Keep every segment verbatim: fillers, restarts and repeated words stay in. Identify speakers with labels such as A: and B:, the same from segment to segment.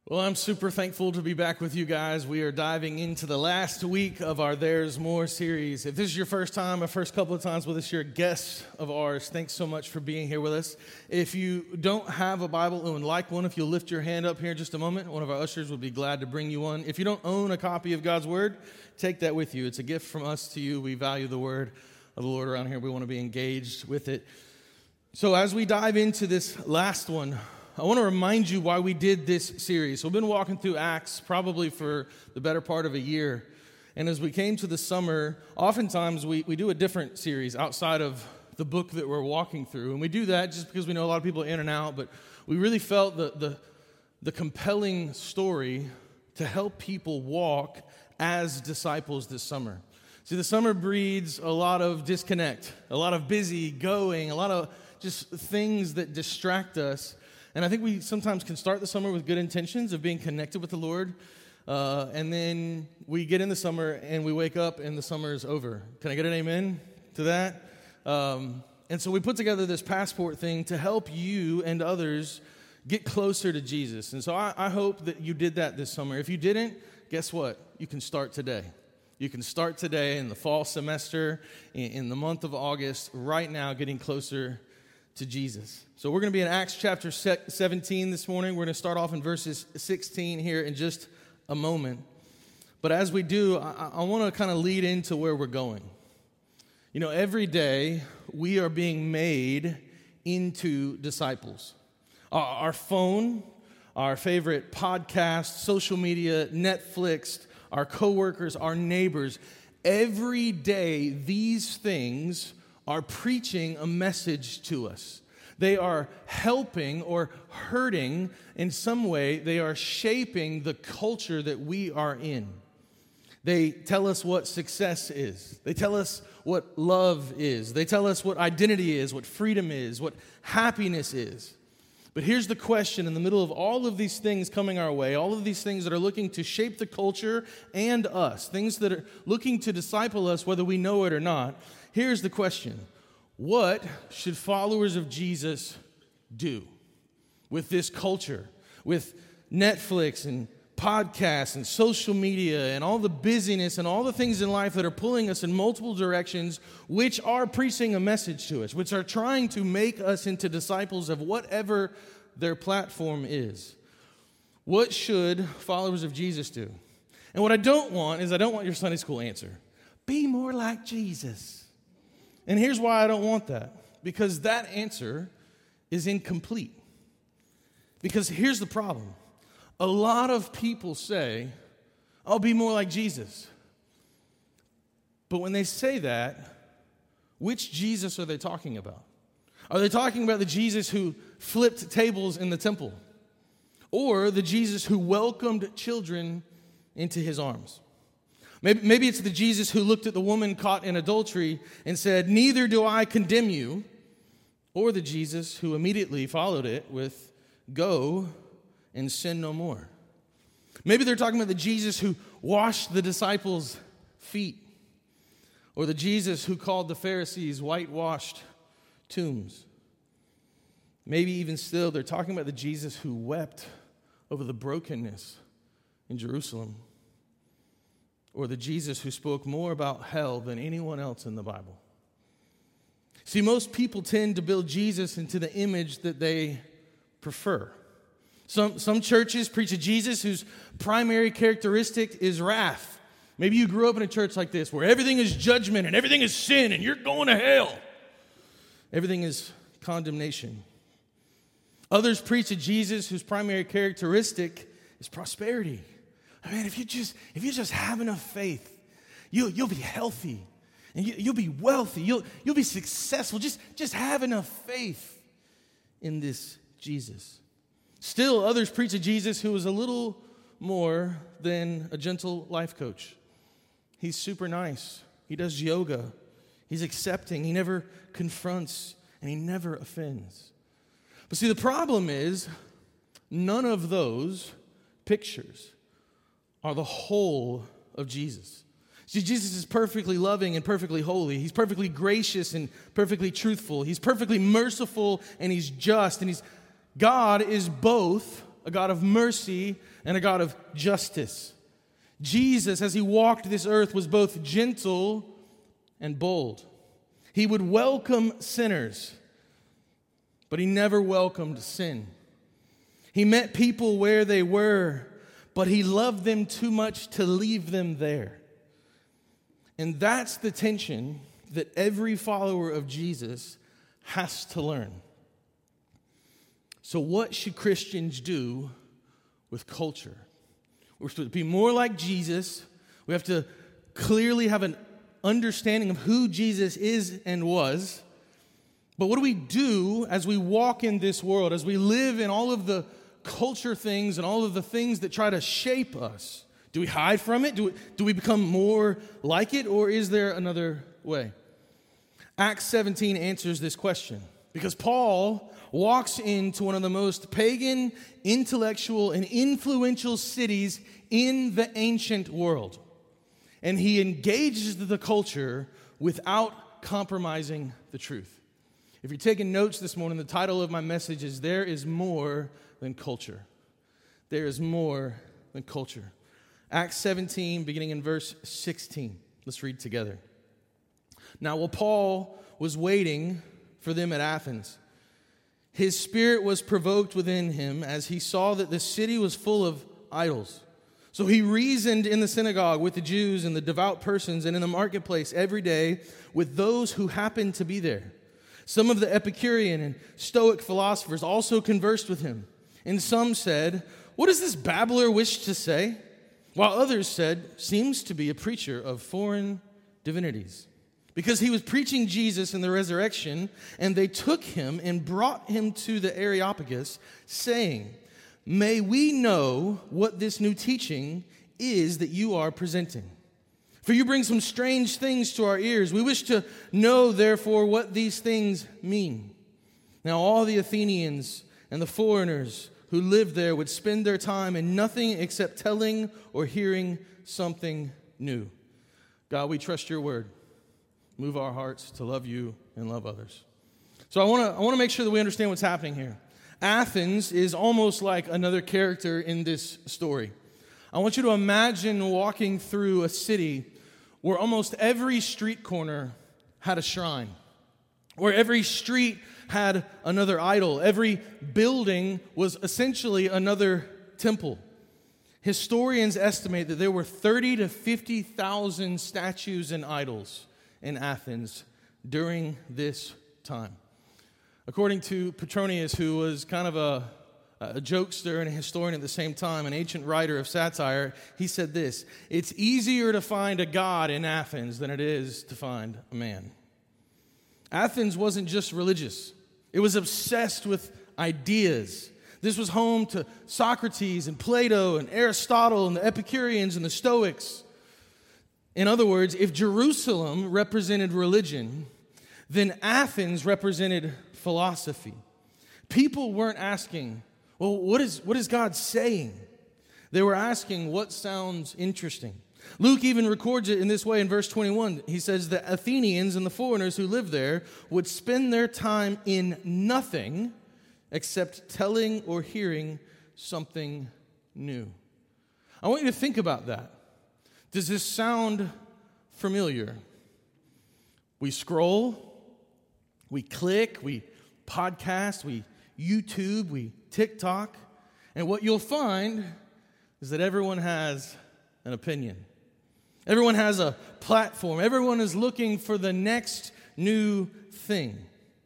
A: Well, I'm super thankful to be back with you guys. We are diving into the last week of our There's More series. If this is your first time, or first couple of times with us, you're a guest of ours. Thanks so much for being here with us. If you don't have a Bible and would like one, if you'll lift your hand up here in just a moment, one of our ushers would be glad to bring you one. If you don't own a copy of God's Word, take that with you. It's a gift from us to you. We value the Word of the Lord around here. We want to be engaged with it. So as we dive into this last one, I want to remind you why we did this series. So we've been walking through Acts probably for the better part of a year. And as we came to the summer, oftentimes we, we do a different series outside of the book that we're walking through. And we do that just because we know a lot of people are in and out. But we really felt the, the, the compelling story to help people walk as disciples this summer. See, the summer breeds a lot of disconnect, a lot of busy going, a lot of just things that distract us. And I think we sometimes can start the summer with good intentions of being connected with the Lord, uh, and then we get in the summer and we wake up and the summer is over. Can I get an amen to that? Um, and so we put together this passport thing to help you and others get closer to Jesus. And so I, I hope that you did that this summer. If you didn't, guess what? You can start today. You can start today in the fall semester, in, in the month of August, right now, getting closer to Jesus. So we're going to be in Acts chapter seventeen this morning. We're going to start off in verses sixteen here in just a moment. But as we do, I, I want to kind of lead into where we're going. You know, every day we are being made into disciples. Our, our phone, our favorite podcast, social media, Netflix, our coworkers, our neighbors, every day these things are preaching a message to us. They are helping or hurting in some way. They are shaping the culture that we are in. They tell us what success is. They tell us what love is. They tell us what identity is, what freedom is, what happiness is. But here's the question in the middle of all of these things coming our way, all of these things that are looking to shape the culture and us, things that are looking to disciple us whether we know it or not. Here's the question. What should followers of Jesus do with this culture, with Netflix and podcasts and social media and all the busyness and all the things in life that are pulling us in multiple directions, which are preaching a message to us, which are trying to make us into disciples of whatever their platform is? What should followers of Jesus do? And what I don't want is I don't want your Sunday school answer. Be more like Jesus. And here's why I don't want that. Because that answer is incomplete. Because here's the problem. A lot of people say, I'll be more like Jesus. But when they say that, which Jesus are they talking about? Are they talking about the Jesus who flipped tables in the temple? Or the Jesus who welcomed children into his arms? Maybe, maybe it's the Jesus who looked at the woman caught in adultery and said, neither do I condemn you. Or the Jesus who immediately followed it with, go and sin no more. Maybe they're talking about the Jesus who washed the disciples' feet. Or the Jesus who called the Pharisees whitewashed tombs. Maybe even still they're talking about the Jesus who wept over the brokenness in Jerusalem. Or the Jesus who spoke more about hell than anyone else in the Bible. See, most people tend to build Jesus into the image that they prefer. Some, some churches preach a Jesus whose primary characteristic is wrath. Maybe you grew up in a church like this where everything is judgment and everything is sin and you're going to hell. Everything is condemnation. Others preach a Jesus whose primary characteristic is prosperity. Man, if you just if you just have enough faith, you'll you'll be healthy, and you, you'll be wealthy. You'll you'll be successful. Just just have enough faith in this Jesus. Still, others preach a Jesus who is a little more than a gentle life coach. He's super nice. He does yoga. He's accepting. He never confronts, and he never offends. But see, the problem is none of those pictures are the whole of Jesus. See, Jesus is perfectly loving and perfectly holy. He's perfectly gracious and perfectly truthful. He's perfectly merciful and he's just. And he's God is both a God of mercy, and a God of justice. Jesus, as he walked this earth, was both gentle and bold. He would welcome sinners, but he never welcomed sin. He met people where they were, but he loved them too much to leave them there. And that's the tension that every follower of Jesus has to learn. So what should Christians do with culture? We're supposed to be more like Jesus. We have to clearly have an understanding of who Jesus is and was. But what do we do as we walk in this world, as we live in all of the culture things and all of the things that try to shape us? Do we hide from it? Do we, do we become more like it? Or is there another way? Acts seventeen answers this question because Paul walks into one of the most pagan, intellectual, and influential cities in the ancient world. And he engages the culture without compromising the truth. If you're taking notes this morning, the title of my message is There is More Than Culture. There is more than culture. Acts seventeen, beginning in verse sixteen. Let's read together. Now, while Paul was waiting for them at Athens, his spirit was provoked within him as he saw that the city was full of idols. So he reasoned in the synagogue with the Jews and the devout persons and in the marketplace every day with those who happened to be there. Some of the Epicurean and Stoic philosophers also conversed with him. And some said, "What does this babbler wish to say?" While others said, "Seems to be a preacher of foreign divinities." Because he was preaching Jesus and the resurrection, and they took him and brought him to the Areopagus, saying, "May we know what this new teaching is that you are presenting. For you bring some strange things to our ears. We wish to know, therefore, what these things mean." Now all the Athenians and the foreigners who lived there would spend their time in nothing except telling or hearing something new. God, we trust your word. Move our hearts to love you and love others. So I want to I want to make sure that we understand what's happening here. Athens is almost like another character in this story. I want you to imagine walking through a city where almost every street corner had a shrine, where every street had another idol. Every building was essentially another temple. Historians estimate that there were thirty to fifty thousand statues and idols in Athens during this time. According to Petronius, who was kind of a, a jokester and a historian at the same time, an ancient writer of satire, he said this: "It's easier to find a god in Athens than it is to find a man." Athens wasn't just religious. It was obsessed with ideas. This was home to Socrates and Plato and Aristotle and the Epicureans and the Stoics. In other words, if Jerusalem represented religion, then Athens represented philosophy. People weren't asking, well, what is, what is God saying? They were asking, what sounds interesting? Luke even records it in this way in verse twenty-one. He says the Athenians and the foreigners who lived there would spend their time in nothing except telling or hearing something new. I want you to think about that. Does this sound familiar? We scroll, we click, we podcast, we YouTube, we TikTok, and what you'll find is that everyone has an opinion. Everyone has a platform. Everyone is looking for the next new thing.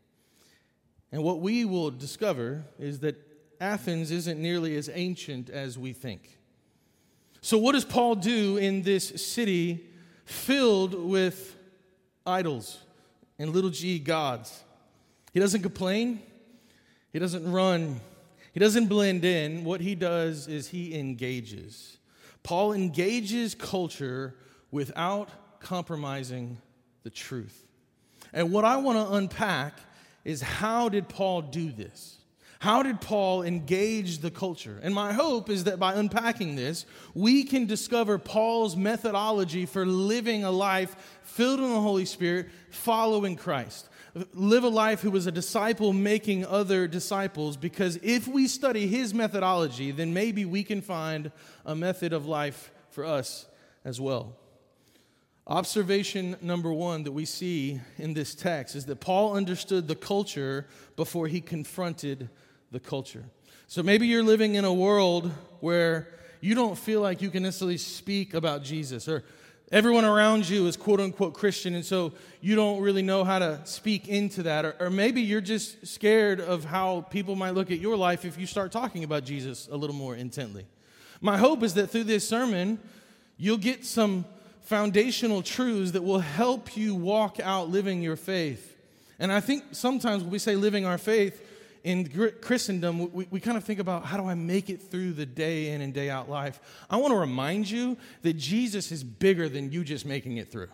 A: And what we will discover is that Athens isn't nearly as ancient as we think. So what does Paul do in this city filled with idols and little g gods? He doesn't complain. He doesn't run. He doesn't blend in. What he does is he engages. Paul engages culture without compromising the truth. And what I want to unpack is, how did Paul do this? How did Paul engage the culture? And my hope is that by unpacking this, we can discover Paul's methodology for living a life filled with the Holy Spirit, following Christ. live a life who was a disciple making other disciples, because if we study his methodology, then maybe we can find a method of life for us as well. Observation number one that we see in this text is that Paul understood the culture before he confronted the culture. So maybe you're living in a world where you don't feel like you can necessarily speak about Jesus, or everyone around you is quote-unquote Christian, and so you don't really know how to speak into that. Or, or maybe you're just scared of how people might look at your life if you start talking about Jesus a little more intently. My hope is that through this sermon, you'll get some foundational truths that will help you walk out living your faith. And I think sometimes when we say living our faith in Christendom, we, we kind of think about, how do I make it through the day in and day out life? I want to remind you that Jesus is bigger than you just making it through.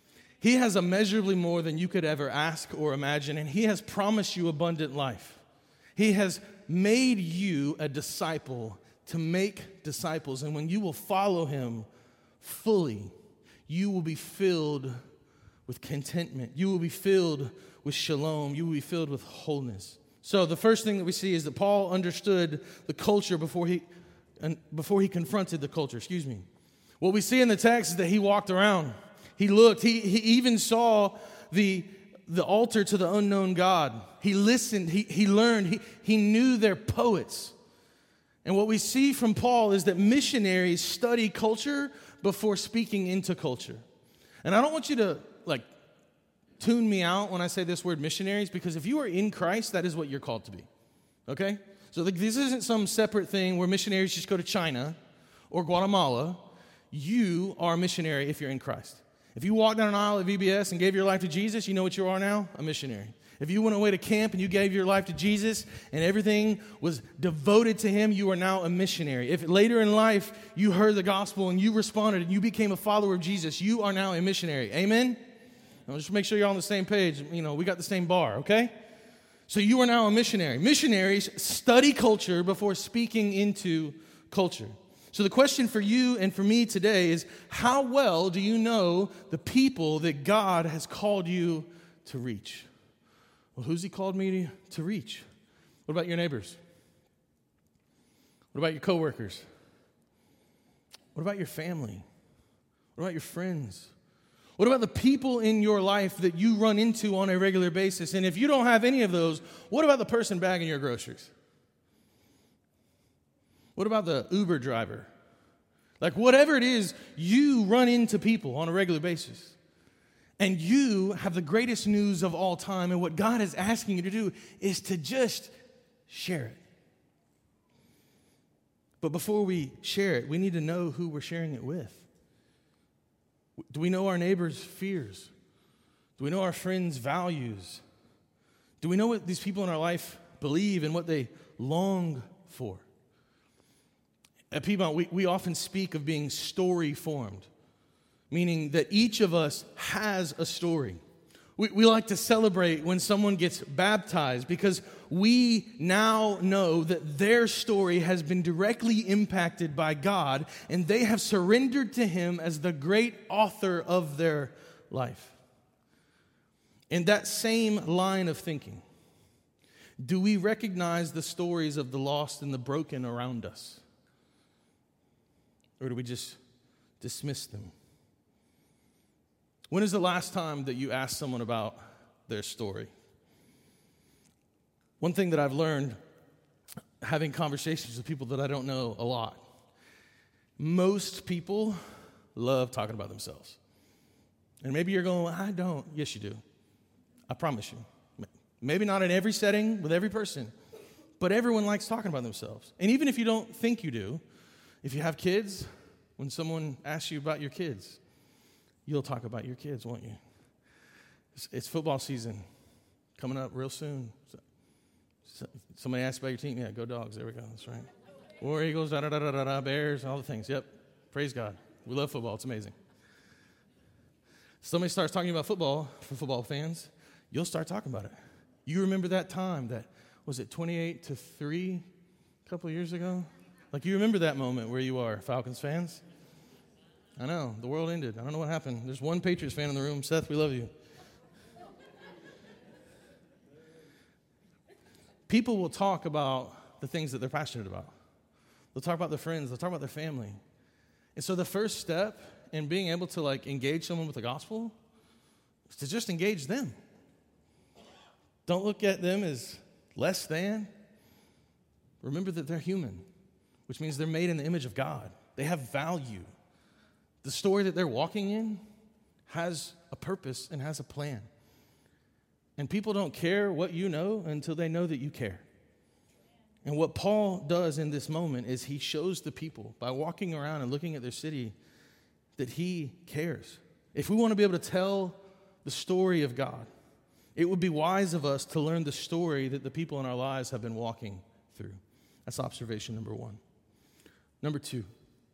A: He has immeasurably more than you could ever ask or imagine, and he has promised you abundant life. He has made you a disciple to make disciples, and when you will follow him fully, you will be filled with contentment. You will be filled with shalom. You will be filled with wholeness. So the first thing that we see is that Paul understood the culture before he before he confronted the culture. Excuse me. What we see in the text is that he walked around. He looked. He, he even saw the, the altar to the unknown God. He listened. He, he learned. He, he knew their poets. And what we see from Paul is that missionaries study culture before speaking into culture. And I don't want you to, like, tune me out when I say this word missionaries, because if you are in Christ, that is what you're called to be, okay? So like, this isn't some separate thing where missionaries just go to China or Guatemala. You are a missionary if you're in Christ. If you walked down an aisle at V B S and gave your life to Jesus, you know what you are now? A missionary. If you went away to camp and you gave your life to Jesus and everything was devoted to him, you are now a missionary. If later in life you heard the gospel and you responded and you became a follower of Jesus, you are now a missionary. Amen? Now just make sure you're on the same page. You know, we got the same bar, okay? So you are now a missionary. Missionaries study culture before speaking into culture. So the question for you and for me today is, how well do you know the people that God has called you to reach? Well, who's he called me to, to reach? What about your neighbors? What about your coworkers? What about your family? What about your friends? What about the people in your life that you run into on a regular basis? And if you don't have any of those, what about the person bagging your groceries? What about the Uber driver? Like, whatever it is, you run into people on a regular basis. And you have the greatest news of all time, and what God is asking you to do is to just share it. But before we share it, we need to know who we're sharing it with. Do we know our neighbor's fears? Do we know our friends' values? Do we know what these people in our life believe and what they long for? At Piedmont, we, we often speak of being story-formed, meaning that each of us has a story. We, we like to celebrate when someone gets baptized because we now know that their story has been directly impacted by God, and they have surrendered to him as the great author of their life. In that same line of thinking, do we recognize the stories of the lost and the broken around us? Or do we just dismiss them? When is the last time that you asked someone about their story? One thing that I've learned having conversations with people that I don't know a lot, most people love talking about themselves. And maybe you're going, I don't. Yes, you do. I promise you. Maybe not in every setting with every person, but everyone likes talking about themselves. And even if you don't think you do, if you have kids, when someone asks you about your kids, you'll talk about your kids, won't you? It's, it's football season coming up real soon. So, so, somebody asks about your team. Yeah, go Dogs. There we go. That's right. War Eagles, da da da da da da, Bears, all the things. Yep. Praise God. We love football. It's amazing. Somebody starts talking about football for football fans, you'll start talking about it. You remember that time that, was it twenty-eight to three a couple of years ago? Like, you remember that moment where you are, Falcons fans? I know, the world ended. I don't know what happened. There's one Patriots fan in the room. Seth, we love you. people will talk about the things that they're passionate about. They'll talk about their friends. They'll talk about their family. And so the first step in being able to like engage someone with the gospel is to just engage them. Don't look at them as less than. Remember that they're human, which means they're made in the image of God. They have value. The story that they're walking in has a purpose and has a plan. And people don't care what you know until they know that you care. And what Paul does in this moment is he shows the people by walking around and looking at their city that he cares. If we want to be able to tell the story of God, it would be wise of us to learn the story that the people in our lives have been walking through. That's observation number one. Number two,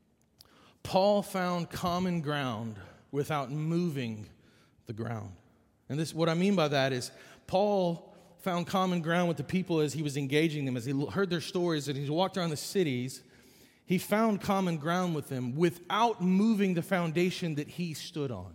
A: Paul found common ground without moving the ground. And this, what I mean by that is Paul found common ground with the people as he was engaging them, as he heard their stories, and he walked around the cities. He found common ground with them without moving the foundation that he stood on.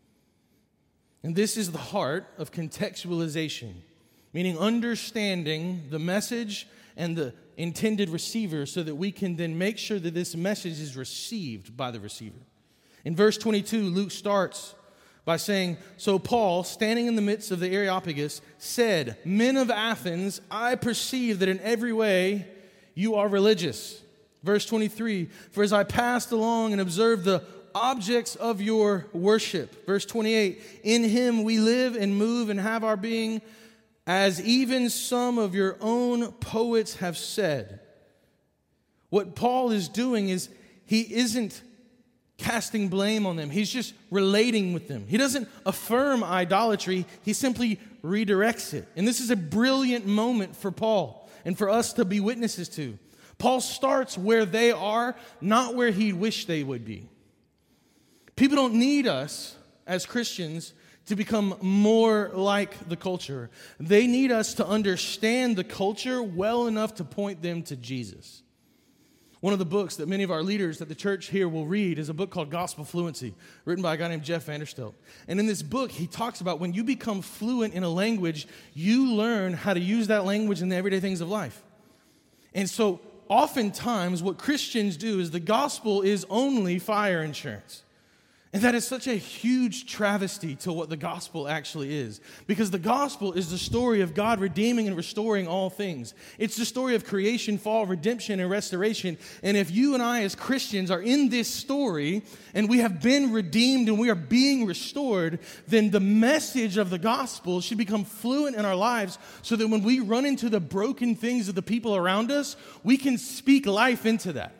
A: And this is the heart of contextualization, meaning understanding the message and the intended receiver so that we can then make sure that this message is received by the receiver. In verse twenty-two, Luke starts by saying, "So Paul, standing in the midst of the Areopagus, said, 'Men of Athens, I perceive that in every way you are religious.' Verse twenty-three, 'For as I passed along and observed the objects of your worship.' Verse twenty-eight, 'In him we live and move and have our being, as even some of your own poets have said.'" What Paul is doing is he isn't casting blame on them. He's just relating with them. He doesn't affirm idolatry. He simply redirects it. And this is a brilliant moment for Paul and for us to be witnesses to. Paul starts where they are, not where he wished they would be. People don't need us as Christians to become more like the culture. They need us to understand the culture well enough to point them to Jesus. One of the books that many of our leaders at the church here will read is a book called Gospel Fluency, written by a guy named Jeff Vanderstelt. And in this book, he talks about when you become fluent in a language, you learn how to use that language in the everyday things of life. And so oftentimes what Christians do is the gospel is only fire insurance. And that is such a huge travesty to what the gospel actually is. Because the gospel is the story of God redeeming and restoring all things. It's the story of creation, fall, redemption, and restoration. And if you and I as Christians are in this story and we have been redeemed and we are being restored, then the message of the gospel should become fluent in our lives so that when we run into the broken things of the people around us, we can speak life into that.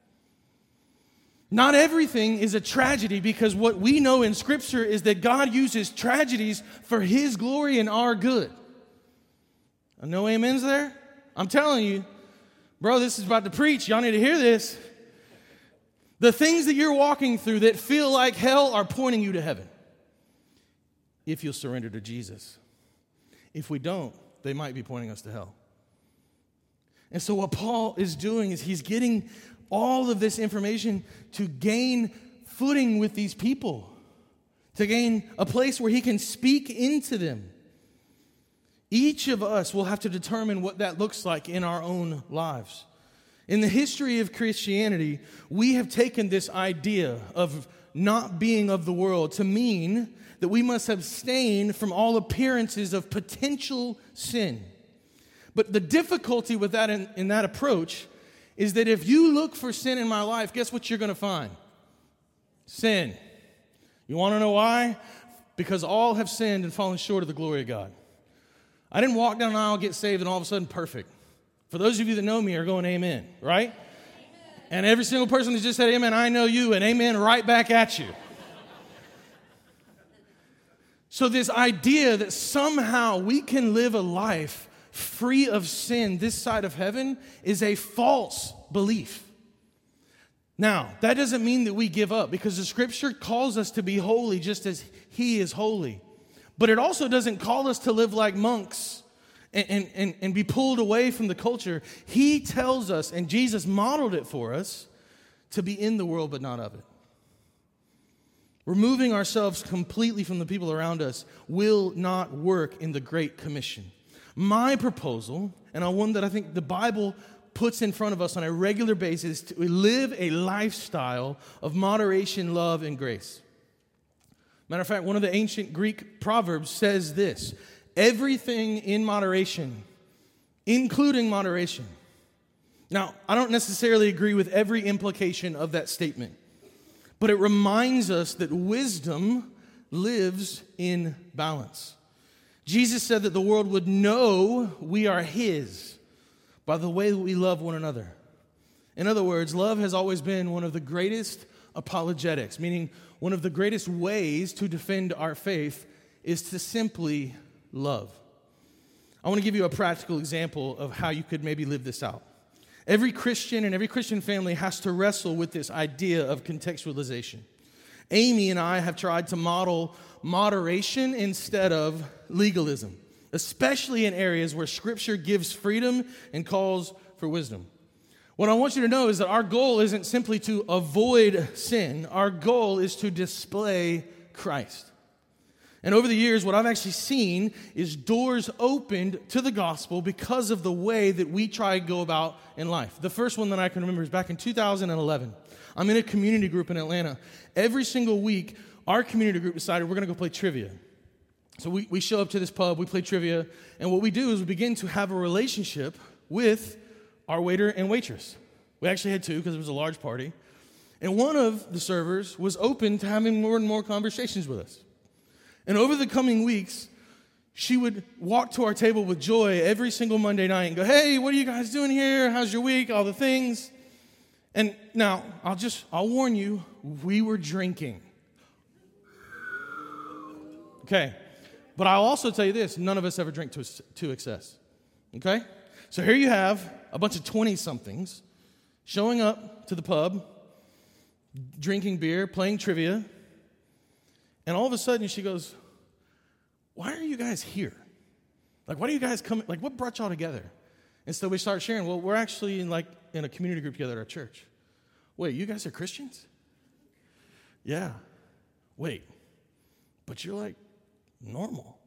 A: Not everything is a tragedy, because what we know in Scripture is that God uses tragedies for His glory and our good. No amens there? I'm telling you, bro, this is about to preach. Y'all need to hear this. The things that you're walking through that feel like hell are pointing you to heaven, if you'll surrender to Jesus. If we don't, they might be pointing us to hell. And so what Paul is doing is he's getting all of this information to gain footing with these people, to gain a place where he can speak into them. Each of us will have to determine what that looks like in our own lives. In the history of Christianity, we have taken this idea of not being of the world to mean that we must abstain from all appearances of potential sin. But the difficulty with that in, in that approach is that if you look for sin in my life, guess what you're going to find? Sin. You want to know why? Because all have sinned and fallen short of the glory of God. I didn't walk down an aisle, get saved, and all of a sudden perfect. For those of you that know me are going amen, right? Amen. And every single person that just said amen, I know you, and amen right back at you. So this idea that somehow we can live a life free of sin this side of heaven is a false belief. Now, that doesn't mean that we give up, because the Scripture calls us to be holy just as He is holy. But it also doesn't call us to live like monks and, and, and, and be pulled away from the culture. He tells us, and Jesus modeled it for us, to be in the world but not of it. Removing ourselves completely from the people around us will not work in the Great Commission. My proposal and on one that I think the Bible puts in front of us on a regular basis to live a lifestyle of moderation, love, and grace. Matter of fact, one of the ancient Greek proverbs says this: everything in moderation, including moderation. Now, I don't necessarily agree with every implication of that statement, but it reminds us that wisdom lives in balance. Jesus said that the world would know we are His by the way that we love one another. In other words, love has always been one of the greatest apologetics, meaning one of the greatest ways to defend our faith is to simply love. I want to give you a practical example of how you could maybe live this out. Every Christian and every Christian family has to wrestle with this idea of contextualization. Amy and I have tried to model moderation instead of legalism, especially in areas where Scripture gives freedom and calls for wisdom. What I want you to know is that our goal isn't simply to avoid sin. Our goal is to display Christ. And over the years, what I've actually seen is doors opened to the gospel because of the way that we try to go about in life. The first one that I can remember is back in two thousand eleven. I'm in a community group in Atlanta. Every single week, our community group decided we're going to go play trivia. So we, we show up to this pub, we play trivia, and what we do is we begin to have a relationship with our waiter and waitress. We actually had two because it was a large party. And one of the servers was open to having more and more conversations with us. And over the coming weeks, she would walk to our table with joy every single Monday night and go, hey, what are you guys doing here? How's your week? All the things. And now, I'll just, I'll warn you, we were drinking. Okay. But I'll also tell you this, none of us ever drink to, to excess. Okay? So here you have a bunch of twenty-somethings showing up to the pub, drinking beer, playing trivia, and all of a sudden she goes, why are you guys here? Like, why do you guys come? Like, what brought y'all together? And so we start sharing, well, we're actually in like in a community group together at our church. Wait, you guys are Christians? Yeah. Wait, but you're like normal.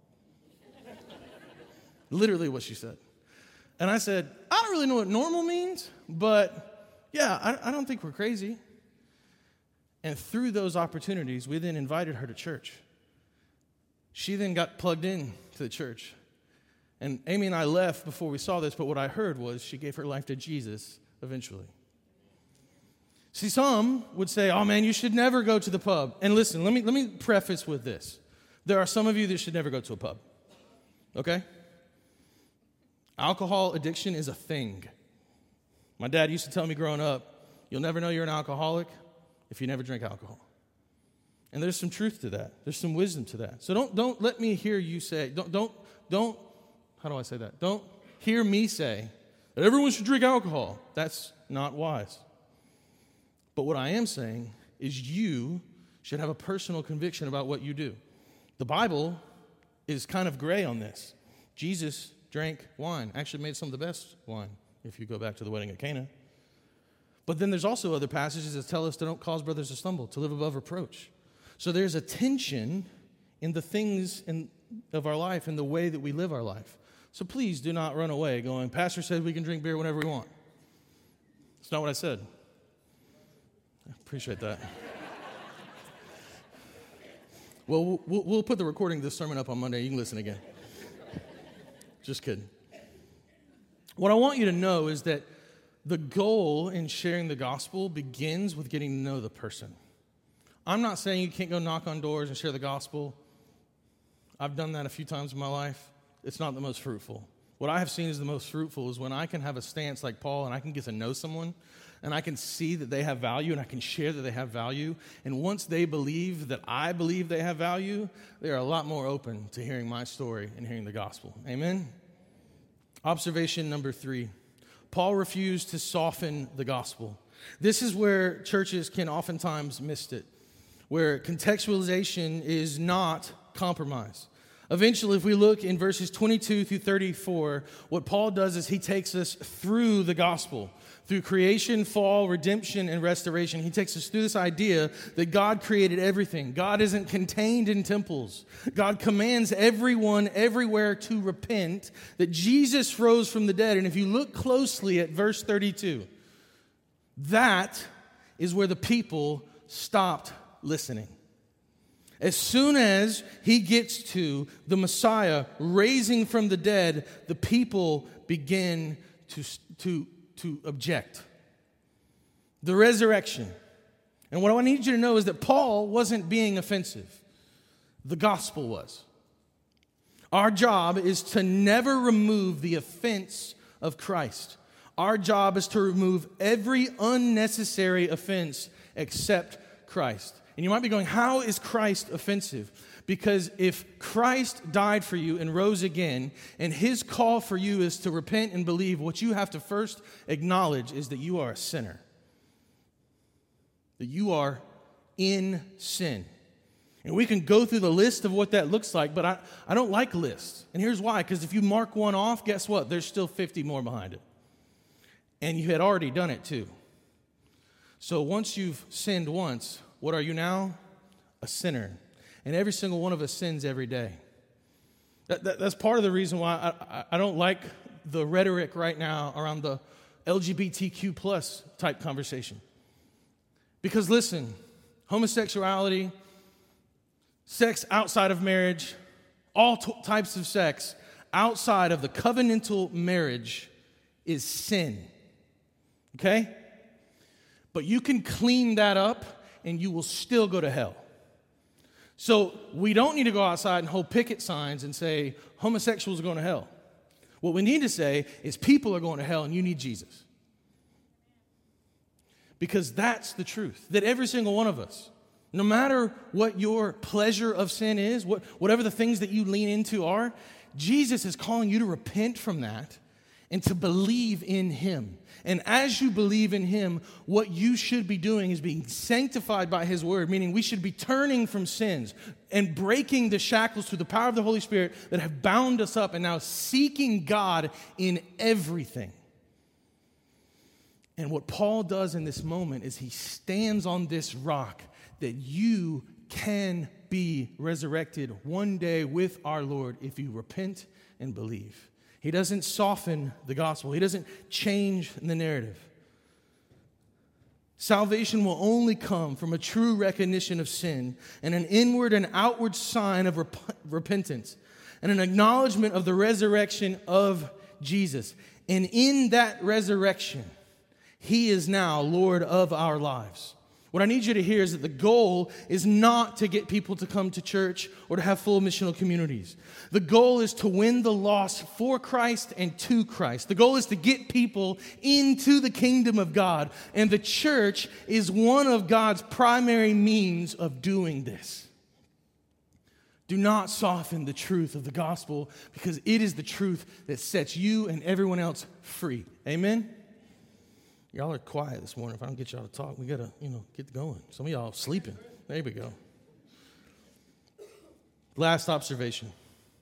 A: Literally what she said. And I said, I don't really know what normal means, but yeah, I, I don't think we're crazy. And through those opportunities, we then invited her to church. She then got plugged in to the church. And Amy and I left before we saw this, but what I heard was she gave her life to Jesus eventually. See, some would say, oh man, you should never go to the pub. And listen, let me, let me preface with this. There are some of you that should never go to a pub, okay? Alcohol addiction is a thing. My dad used to tell me growing up, you'll never know you're an alcoholic if you never drink alcohol. And there's some truth to that. There's some wisdom to that. So don't don't let me hear you say, don't, don't, don't, how do I say that? Don't hear me say that everyone should drink alcohol. That's not wise. But what I am saying is you should have a personal conviction about what you do. The Bible is kind of gray on this. Jesus drank wine, actually made some of the best wine, if you go back to the wedding at Cana. But then there's also other passages that tell us to don't cause brothers to stumble, to live above reproach. So there's a tension in the things in, of our life and the way that we live our life. So please do not run away going, Pastor said we can drink beer whenever we want. It's not what I said. I appreciate that. Well, well, we'll put the recording of this sermon up on Monday. You can listen again. Just kidding. What I want you to know is that the goal in sharing the gospel begins with getting to know the person. I'm not saying you can't go knock on doors and share the gospel. I've done that a few times in my life. It's not the most fruitful. What I have seen is the most fruitful is when I can have a stance like Paul and I can get to know someone and I can see that they have value and I can share that they have value. And once they believe that I believe they have value, they are a lot more open to hearing my story and hearing the gospel. Amen? Observation number three. Paul refused to soften the gospel. This is where churches can oftentimes miss it, where contextualization is not compromise. Eventually, if we look in verses twenty-two through thirty-four, what Paul does is he takes us through the gospel, through creation, fall, redemption, and restoration. He takes us through this idea that God created everything. God isn't contained in temples. God commands everyone everywhere to repent, that Jesus rose from the dead. And if you look closely at verse thirty-two, that is where the people stopped listening. As soon as he gets to the Messiah raising from the dead, the people begin to, to, to object. The resurrection. And what I need you to know is that Paul wasn't being offensive. The gospel was. Our job is to never remove the offense of Christ. Our job is to remove every unnecessary offense except Christ. And you might be going, how is Christ offensive? Because if Christ died for you and rose again, and his call for you is to repent and believe, what you have to first acknowledge is that you are a sinner. That you are in sin. And we can go through the list of what that looks like, but I, I don't like lists. And here's why. Because if you mark one off, guess what? There's still fifty more behind it. And you had already done it too. So once you've sinned once, what are you now? A sinner. And every single one of us sins every day. That, that, that's part of the reason why I, I, I don't like the rhetoric right now around the L G B T Q plus type conversation. Because listen, homosexuality, sex outside of marriage, all t- types of sex outside of the covenantal marriage is sin. Okay? But you can clean that up and you will still go to hell. So we don't need to go outside and hold picket signs and say homosexuals are going to hell. What we need to say is people are going to hell and you need Jesus. Because that's the truth. That every single one of us, no matter what your pleasure of sin is, what, whatever the things that you lean into are, Jesus is calling you to repent from that and to believe in him. And as you believe in him, what you should be doing is being sanctified by his word, meaning we should be turning from sins and breaking the shackles through the power of the Holy Spirit that have bound us up and now seeking God in everything. And what Paul does in this moment is he stands on this rock that you can be resurrected one day with our Lord if you repent and believe. He doesn't soften the gospel. He doesn't change the narrative. Salvation will only come from a true recognition of sin and an inward and outward sign of rep- repentance and an acknowledgement of the resurrection of Jesus. And in that resurrection, he is now Lord of our lives. What I need you to hear is that the goal is not to get people to come to church or to have full missional communities. The goal is to win the lost for Christ and to Christ. The goal is to get people into the kingdom of God. And the church is one of God's primary means of doing this. Do not soften the truth of the gospel because it is the truth that sets you and everyone else free. Amen? Y'all are quiet this morning. If I don't get y'all to talk, we got to, you know, get going. Some of y'all are sleeping. There we go. Last observation.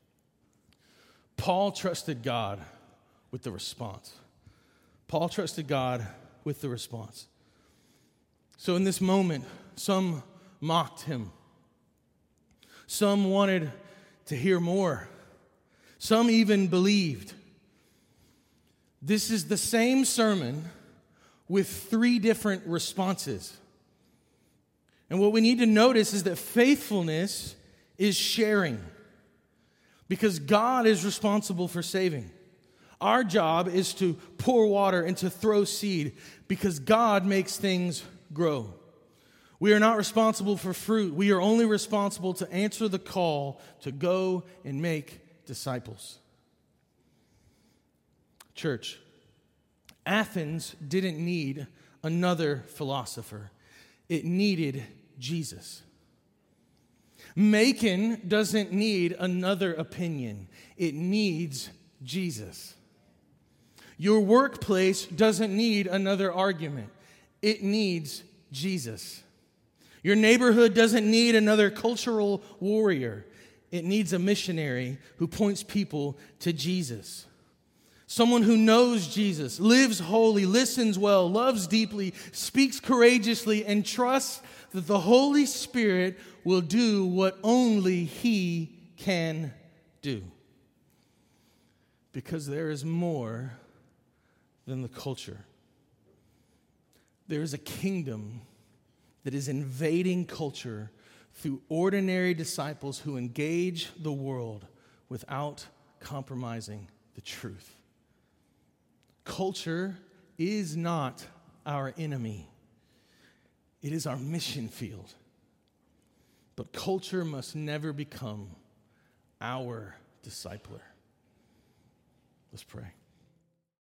A: Paul trusted God with the response. Paul trusted God with the response. So in this moment, some mocked him. Some wanted to hear more. Some even believed. This is the same sermon with three different responses. And what we need to notice is that faithfulness is sharing. Because God is responsible for saving. Our job is to pour water and to throw seed because God makes things grow. We are not responsible for fruit. We are only responsible to answer the call to go and make disciples. Church, Athens didn't need another philosopher. It needed Jesus. Macon doesn't need another opinion. It needs Jesus. Your workplace doesn't need another argument. It needs Jesus. Your neighborhood doesn't need another cultural warrior. it needs a missionary who points people to Jesus. Someone who knows Jesus, lives holy, listens well, loves deeply, speaks courageously, and trusts that the Holy Spirit will do what only He can do. Because there is more than the culture. There is a kingdom that is invading culture through ordinary disciples who engage the world without compromising the truth. Culture is not our enemy. It is our mission field. But culture must never become our discipler. Let's pray.